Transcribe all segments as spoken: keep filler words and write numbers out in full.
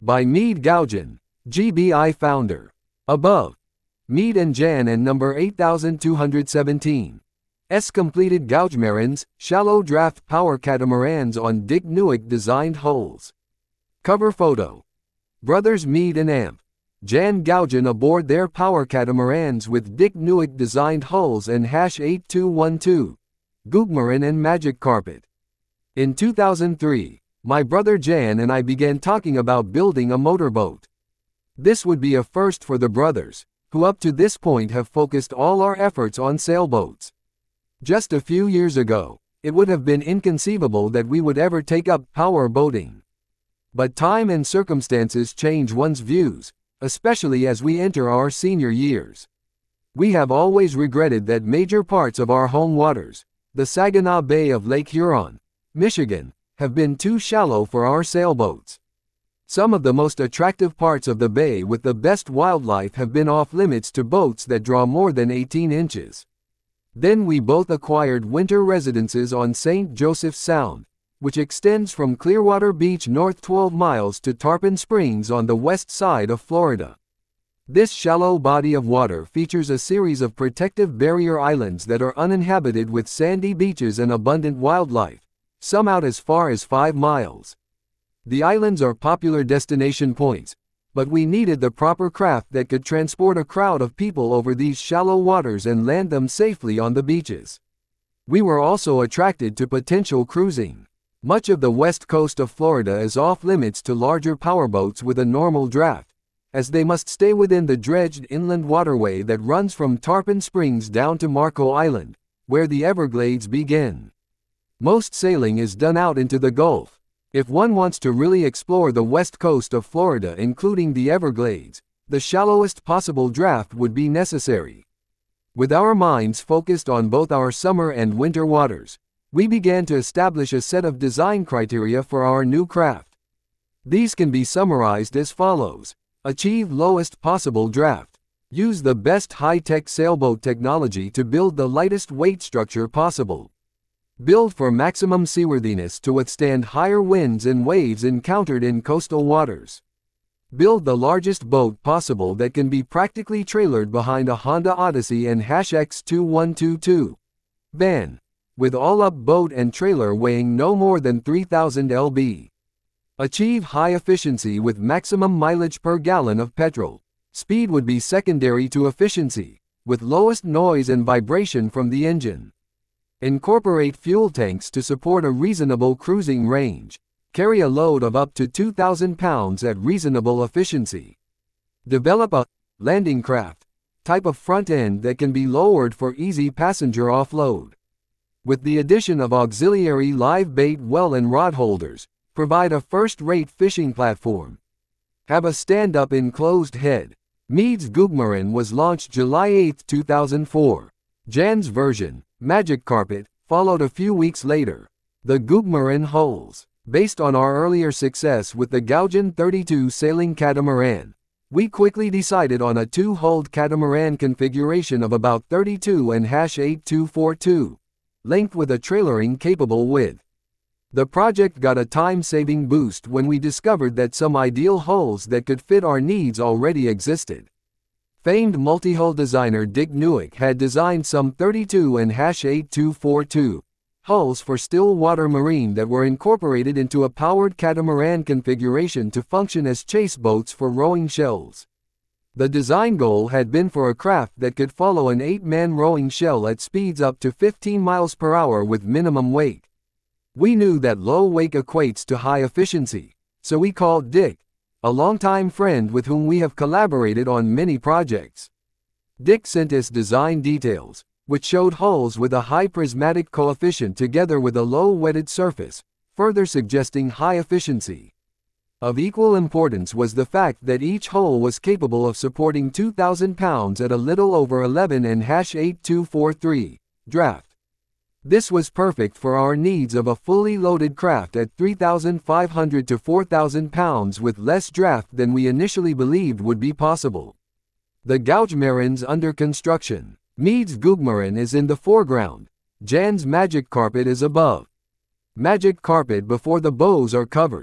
By Meade Gougen, G B I founder. Above. Meade and Jan and number eight thousand two hundred seventeen. S completed Gougemarins, shallow draft power catamarans on Dick Newick designed hulls. Cover photo. Brothers Meade and Amp. Jan Gougen aboard their power catamarans with Dick Newick designed hulls and hash eight two one two. Gougemarin and Magic Carpet. In two thousand three, my brother Jan and I began talking about building a motorboat. This would be a first for the brothers, who up to this point have focused all our efforts on sailboats. Just a few years ago, it would have been inconceivable that we would ever take up power boating. But time and circumstances change one's views, especially as we enter our senior years. We have always regretted that major parts of our home waters, the Saginaw Bay of Lake Huron, Michigan, have been too shallow for our sailboats. Some of the most attractive parts of the bay with the best wildlife have been off limits to boats that draw more than eighteen inches. Then we both acquired winter residences on Saint Joseph's Sound, which extends from Clearwater Beach north twelve miles to Tarpon Springs on the west side of Florida. This shallow body of water features a series of protective barrier islands that are uninhabited with sandy beaches and abundant wildlife, some out as far as five miles. The islands are popular destination points, but we needed the proper craft that could transport a crowd of people over these shallow waters and land them safely on the beaches. We were also attracted to potential cruising. Much of the west coast of Florida is off limits to larger powerboats with a normal draft, as they must stay within the dredged inland waterway that runs from Tarpon Springs down to Marco Island, where the Everglades begin. Most sailing is done out into the Gulf. If one wants to really explore the west coast of Florida including the Everglades, the shallowest possible draft would be necessary. With our minds focused on both our summer and winter waters, we began to establish a set of design criteria for our new craft. These can be summarized as follows. Achieve lowest possible draft. Use the best high-tech sailboat technology to build the lightest weight structure possible. Build for maximum seaworthiness to withstand higher winds and waves encountered in coastal waters. Build the largest boat possible that can be practically trailered behind a Honda Odyssey and Hash X two one two two. Van. With all-up boat and trailer weighing no more than three thousand pounds. Achieve high efficiency with maximum mileage per gallon of petrol. Speed would be secondary to efficiency, with lowest noise and vibration from the engine. Incorporate fuel tanks to support a reasonable cruising range. Carry a load of up to two thousand pounds at reasonable efficiency. Develop a landing craft type of front end that can be lowered for easy passenger offload. With the addition of auxiliary live bait well and rod holders, provide a first-rate fishing platform. Have a stand-up enclosed head. Meade's Gougemarin was launched July eighth two thousand four. Jan's version, Magic Carpet, followed a few weeks later. The Gougemarin hulls. Based on our earlier success with the Gougen thirty-two sailing catamaran, we quickly decided on a two-hulled catamaran configuration of about thirty-two and eight two four two. Length with a trailering capable width. The project got a time-saving boost when we discovered that some ideal hulls that could fit our needs already existed. Famed multi-hull designer Dick Newick had designed some thirty-two and eight two four two hulls for still water marine that were incorporated into a powered catamaran configuration to function as chase boats for rowing shells. The design goal had been for a craft that could follow an eight-man rowing shell at speeds up to fifteen miles per hour with minimum wake. We knew that low wake equates to high efficiency, so we called Dick, a longtime friend with whom we have collaborated on many projects. Dick sent us design details, which showed hulls with a high prismatic coefficient together with a low wetted surface, further suggesting high efficiency. Of equal importance was the fact that each hull was capable of supporting two thousand pounds at a little over eleven and eight two four three draft. This was perfect for our needs of a fully loaded craft at three thousand five hundred to four thousand pounds with less draft than we initially believed would be possible. The Gougemarins under construction. Meade's Gougemarin is in the foreground. Jan's Magic Carpet is above. Magic Carpet before the bows are covered.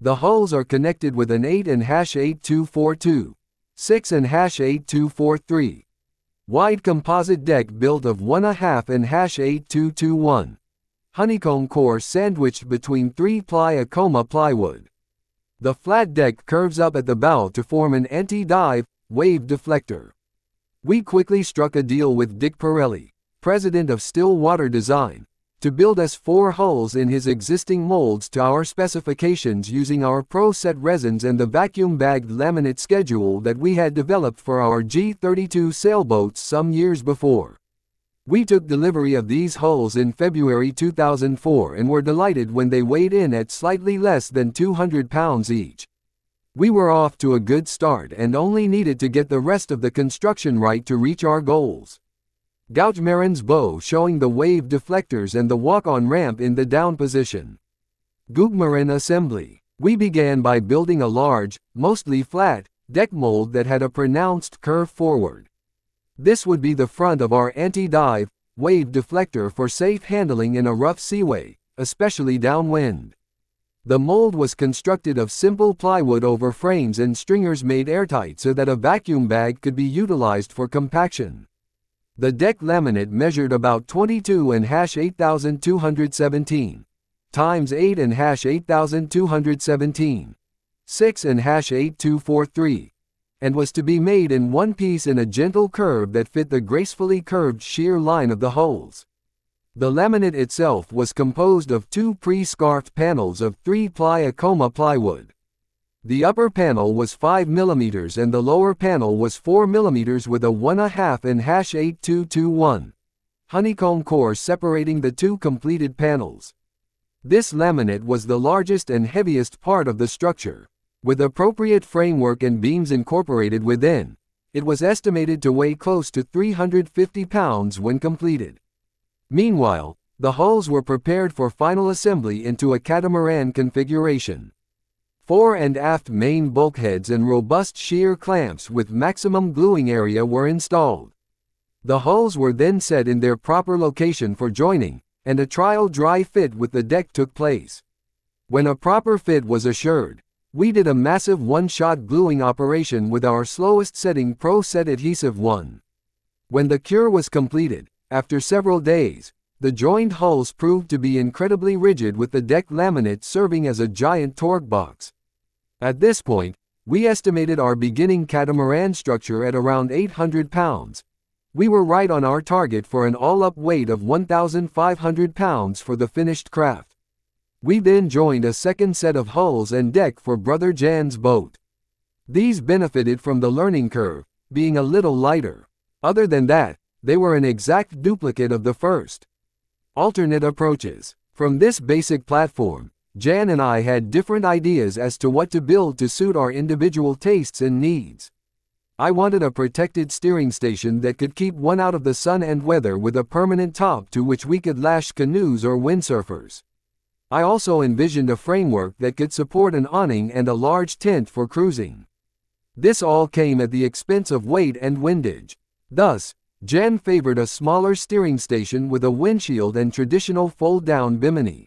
The hulls are connected with an eight and eight two four two, six and eight two four three wide composite deck built of one and a half and eight two two one honeycomb core sandwiched between three-ply Akoma plywood. The flat deck curves up at the bow to form an anti-dive, wave deflector. We quickly struck a deal with Dick Pirelli, president of Stillwater Design, to build us four hulls in his existing molds to our specifications using our Pro-Set resins and the vacuum-bagged laminate schedule that we had developed for our G thirty-two sailboats some years before. We took delivery of these hulls in February two thousand four and were delighted when they weighed in at slightly less than two hundred pounds each. We were off to a good start and only needed to get the rest of the construction right to reach our goals. Gouge-Marin's bow showing the wave deflectors and the walk-on ramp in the down position. Gouge-Marin assembly. We began by building a large, mostly flat, deck mold that had a pronounced curve forward. This would be the front of our anti-dive, wave deflector for safe handling in a rough seaway, especially downwind. The mold was constructed of simple plywood over frames and stringers made airtight so that a vacuum bag could be utilized for compaction. The deck laminate measured about twenty-two and eight thousand two hundred seventeen times eight and eight thousand two hundred seventeen, six and eight two four three, and was to be made in one piece in a gentle curve that fit the gracefully curved shear line of the hulls. The laminate itself was composed of two pre-scarfed panels of three-ply Akoma plywood. The upper panel was five millimeters and the lower panel was four millimeters with a one and a half and eight two two one honeycomb core separating the two completed panels. This laminate was the largest and heaviest part of the structure. With appropriate framework and beams incorporated within, it was estimated to weigh close to three hundred fifty pounds when completed. Meanwhile, the hulls were prepared for final assembly into a catamaran configuration. Fore and aft main bulkheads and robust shear clamps with maximum gluing area were installed. The hulls were then set in their proper location for joining, and a trial dry fit with the deck took place. When a proper fit was assured, we did a massive one-shot gluing operation with our slowest setting Pro-Set adhesive one. When the cure was completed, after several days, the joined hulls proved to be incredibly rigid with the deck laminate serving as a giant torque box. At this point, we estimated our beginning catamaran structure at around eight hundred pounds. We were right on our target for an all-up weight of one thousand five hundred pounds for the finished craft. We then joined a second set of hulls and deck for Brother Jan's boat. These benefited from the learning curve, being a little lighter. Other than that, they were an exact duplicate of the first. Alternate approaches. From this basic platform, Jan and I had different ideas as to what to build to suit our individual tastes and needs. I wanted a protected steering station that could keep one out of the sun and weather with a permanent top to which we could lash canoes or windsurfers. I also envisioned a framework that could support an awning and a large tent for cruising. This all came at the expense of weight and windage. Thus, Jan favored a smaller steering station with a windshield and traditional fold-down bimini.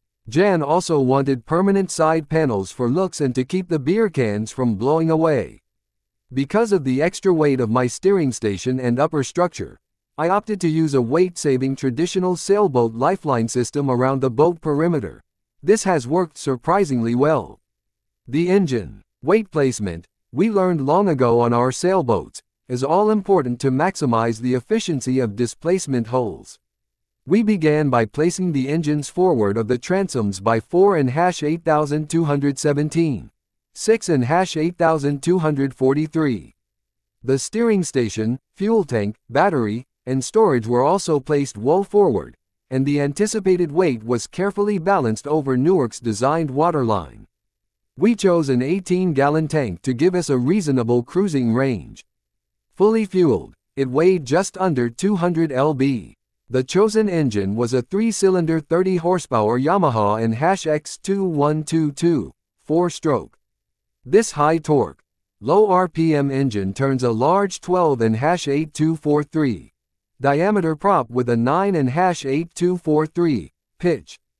Jan also wanted permanent side panels for looks and to keep the beer cans from blowing away. Because of the extra weight of my steering station and upper structure, I opted to use a weight-saving traditional sailboat lifeline system around the boat perimeter. This has worked surprisingly well. The engine. Weight placement, we learned long ago on our sailboats, is all important to maximize the efficiency of displacement hulls. We began by placing the engines forward of the transoms by four and eight thousand two hundred seventeen, six and eight thousand two hundred forty-three. The steering station, fuel tank, battery, and storage were also placed well forward, and the anticipated weight was carefully balanced over Newark's designed waterline. We chose an eighteen gallon tank to give us a reasonable cruising range. Fully fueled, it weighed just under two hundred pounds. The chosen engine was a three-cylinder thirty horsepower Yamaha N X two one two two, four-stroke. This high torque, low R P M engine turns a large twelve and eight two four three diameter prop with a nine and eight two four three pitch.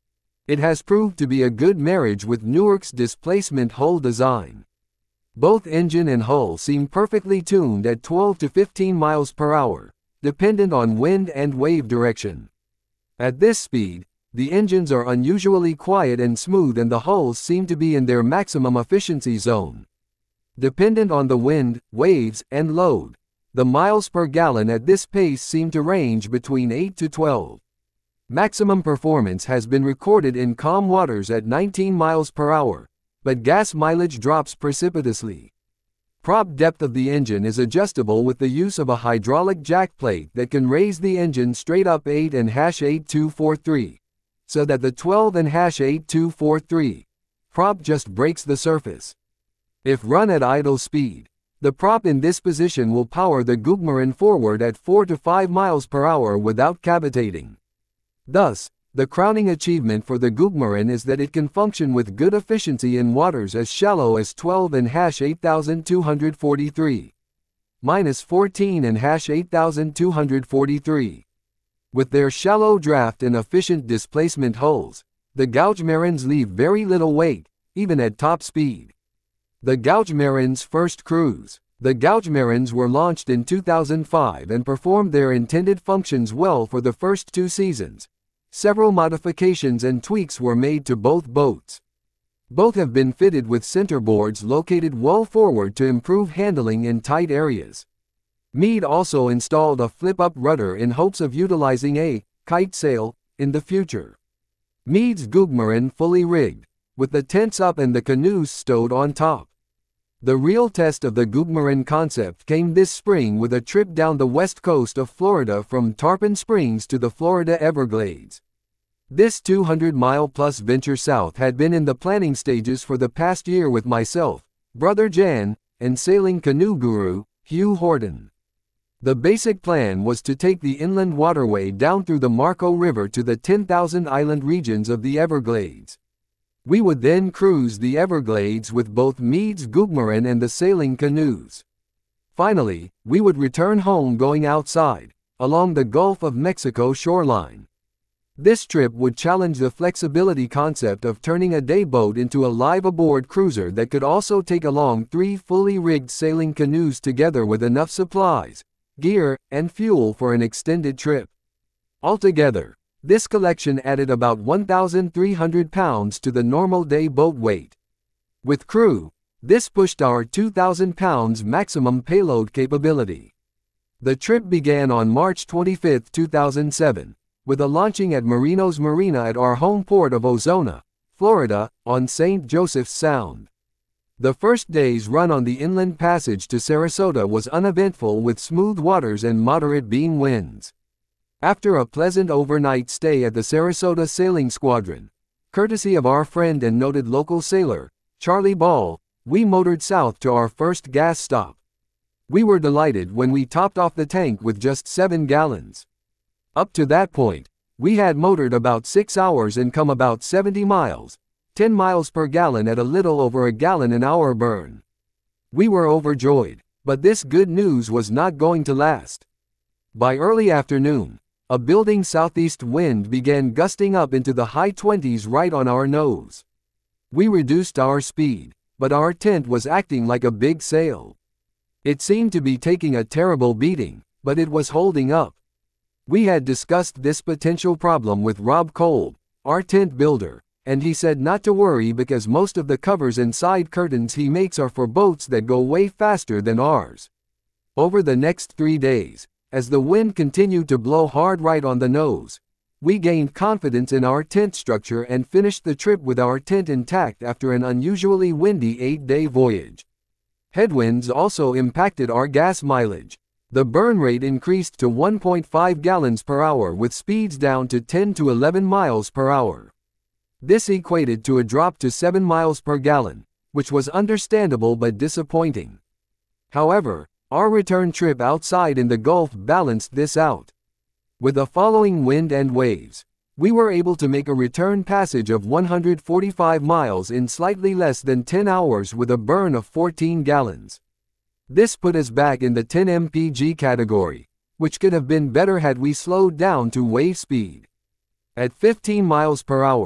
It has proved to be a good marriage with Newark's displacement hull design. Both engine and hull seem perfectly tuned at twelve to fifteen miles per hour, dependent on wind and wave direction. At this speed, the engines are unusually quiet and smooth and the hulls seem to be in their maximum efficiency zone. Dependent on the wind, waves, and load, the miles per gallon at this pace seem to range between eight to twelve. Maximum performance has been recorded in calm waters at nineteen miles per hour, but gas mileage drops precipitously. Prop depth of the engine is adjustable with the use of a hydraulic jack plate that can raise the engine straight up eight and eight two four three, so that the twelve and eight two four three prop just breaks the surface. If run at idle speed, the prop in this position will power the Guggenheim forward at four to five miles per hour without cavitating. Thus, the crowning achievement for the Guggenheim is that it can function with good efficiency in waters as shallow as twelve and eight two four three, minus fourteen and eight two four three. With their shallow draft and efficient displacement hulls, the Gougemarins leave very little weight, even at top speed. The Gougemarins' first cruise. The Gougemarins were launched in two thousand five and performed their intended functions well for the first two seasons. Several modifications and tweaks were made to both boats. Both have been fitted with centerboards located well forward to improve handling in tight areas. Meade also installed a flip-up rudder in hopes of utilizing a kite sail in the future. Meade's Guggenheim fully rigged, with the tents up and the canoes stowed on top. The real test of the Guggenheim concept came this spring with a trip down the west coast of Florida from Tarpon Springs to the Florida Everglades. This two hundred mile plus venture south had been in the planning stages for the past year with myself, Brother Jan, and sailing canoe guru, Hugh Horton. The basic plan was to take the inland waterway down through the Marco River to the ten thousand island regions of the Everglades. We would then cruise the Everglades with both Meade's Guggenheim and the sailing canoes. Finally, we would return home going outside, along the Gulf of Mexico shoreline. This trip would challenge the flexibility concept of turning a day boat into a live-aboard cruiser that could also take along three fully rigged sailing canoes together with enough supplies, gear, and fuel for an extended trip. Altogether, this collection added about one thousand three hundred pounds to the normal day boat weight. With crew, this pushed our two thousand pounds maximum payload capability. The trip began on March twenty-fifth two thousand seven, with a launching at Marinos Marina at our home port of Ozona, Florida, on Saint Joseph's Sound. The first day's run on the inland passage to Sarasota was uneventful with smooth waters and moderate beam winds. After a pleasant overnight stay at the Sarasota Sailing Squadron, courtesy of our friend and noted local sailor, Charlie Ball, we motored south to our first gas stop. We were delighted when we topped off the tank with just seven gallons. Up to that point, we had motored about six hours and come about seventy miles, ten miles per gallon at a little over a gallon an hour burn. We were overjoyed, but this good news was not going to last. By early afternoon, a building southeast wind began gusting up into the high twenties right on our nose. We reduced our speed, but our tent was acting like a big sail. It seemed to be taking a terrible beating, but it was holding up. We had discussed this potential problem with Rob Kolb, our tent builder, and he said not to worry because most of the covers and side curtains he makes are for boats that go way faster than ours. Over the next three days, as the wind continued to blow hard right on the nose, we gained confidence in our tent structure and finished the trip with our tent intact after an unusually windy eight-day voyage. Headwinds also impacted our gas mileage. The burn rate increased to one point five gallons per hour with speeds down to ten to eleven miles per hour. This equated to a drop to seven miles per gallon, which was understandable but disappointing. However, our return trip outside in the Gulf balanced this out. With the following wind and waves, we were able to make a return passage of one hundred forty-five miles in slightly less than ten hours with a burn of fourteen gallons. This put us back in the ten M P G category, which could have been better had we slowed down to wave speed. At fifteen miles per hour,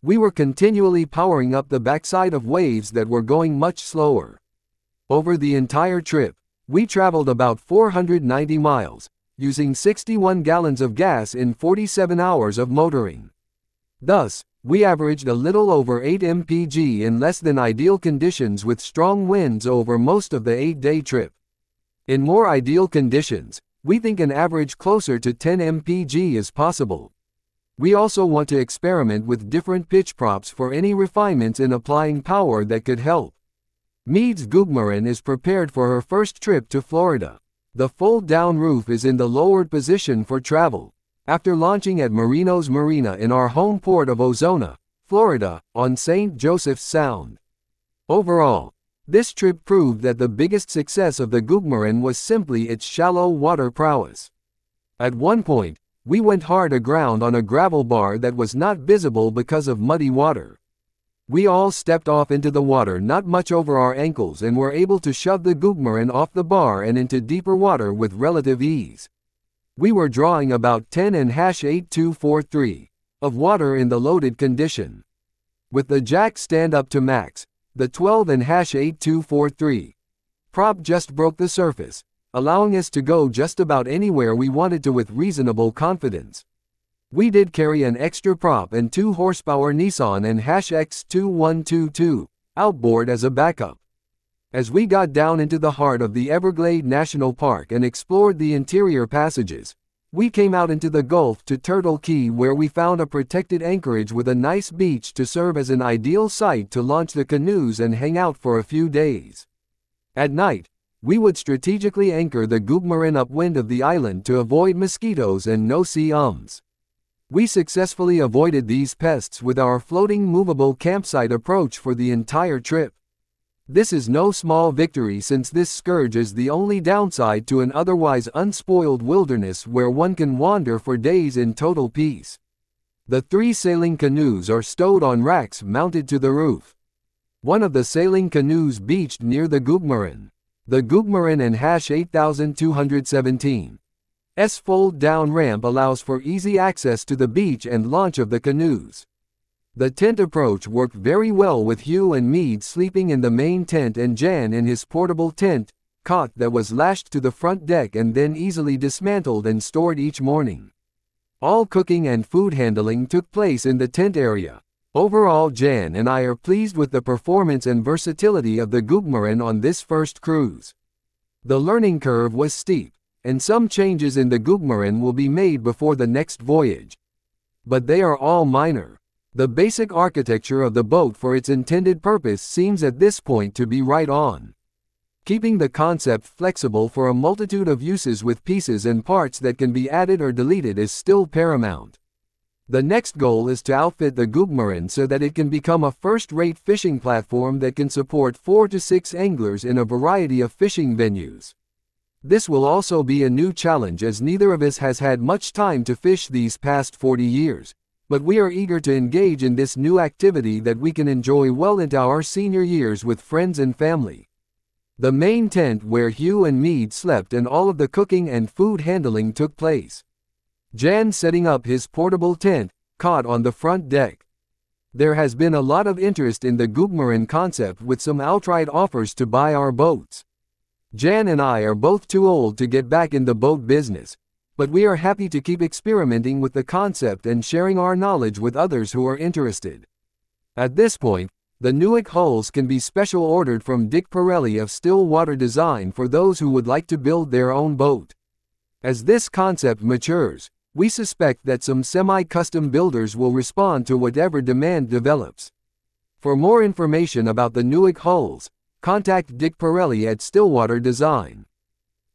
We were continually powering up the backside of waves that were going much slower. Over the entire trip, we traveled about four hundred ninety miles, using sixty-one gallons of gas in forty-seven hours of motoring. Thus, we averaged a little over eight miles per gallon in less than ideal conditions with strong winds over most of the eight-day trip. In more ideal conditions, we think an average closer to ten miles per gallon is possible. We also want to experiment with different pitch props for any refinements in applying power that could help. Mead's Guggemarine is prepared for her first trip to Florida. The fold-down roof is in the lowered position for travel. After launching at Marinos Marina in our home port of Ozona, Florida, on Saint Joseph's Sound. Overall, this trip proved that the biggest success of the Guggemarine was simply its shallow water prowess. At one point, we went hard aground on a gravel bar that was not visible because of muddy water. We all stepped off into the water not much over our ankles and were able to shove the Guggemarine off the bar and into deeper water with relative ease. We were drawing about ten and eight two four three of water in the loaded condition. With the jack stand up to max, the twelve and eight two four three prop just broke the surface, allowing us to go just about anywhere we wanted to with reasonable confidence. We did carry an extra prop and two horsepower Nissan and X two one two two outboard as a backup. As we got down into the heart of the Everglade National Park and explored the interior passages, we came out into the Gulf to Turtle Key where we found a protected anchorage with a nice beach to serve as an ideal site to launch the canoes and hang out for a few days. At night, we would strategically anchor the Guggemarine upwind of the island to avoid mosquitoes and no-see ums. We successfully avoided these pests with our floating movable campsite approach for the entire trip. This is no small victory since this scourge is the only downside to an otherwise unspoiled wilderness where one can wander for days in total peace. The three sailing canoes are stowed on racks mounted to the roof. One of the sailing canoes beached near the Guggemarine. The Guggemarine and eight two one seven S fold-down ramp allows for easy access to the beach and launch of the canoes. The tent approach worked very well with Hugh and Mead sleeping in the main tent and Jan in his portable tent cot that was lashed to the front deck and then easily dismantled and stored each morning. All cooking and food handling took place in the tent area. Overall, Jan and I are pleased with the performance and versatility of the Guggemarine on this first cruise. The learning curve was steep, and some changes in the Guggemarine will be made before the next voyage. But they are all minor. The basic architecture of the boat for its intended purpose seems at this point to be right on. Keeping the concept flexible for a multitude of uses with pieces and parts that can be added or deleted is still paramount. The next goal is to outfit the Guggemarine so that it can become a first-rate fishing platform that can support four to six anglers in a variety of fishing venues. This will also be a new challenge as neither of us has had much time to fish these past forty years. But we are eager to engage in this new activity that we can enjoy well into our senior years with friends and family. The main tent where Hugh and Mead slept and all of the cooking and food handling took place. Jan setting up his portable tent cot on the front deck. There has been a lot of interest in the Guggemarine concept with some outright offers to buy our boats. Jan and I are both too old to get back in the boat business, but we are happy to keep experimenting with the concept and sharing our knowledge with others who are interested. At this point, the Newick hulls can be special ordered from Dick Pirelli of Stillwater Design for those who would like to build their own boat. As this concept matures, we suspect that some semi-custom builders will respond to whatever demand develops. For more information about the Newick hulls, contact Dick Pirelli at Stillwater Design.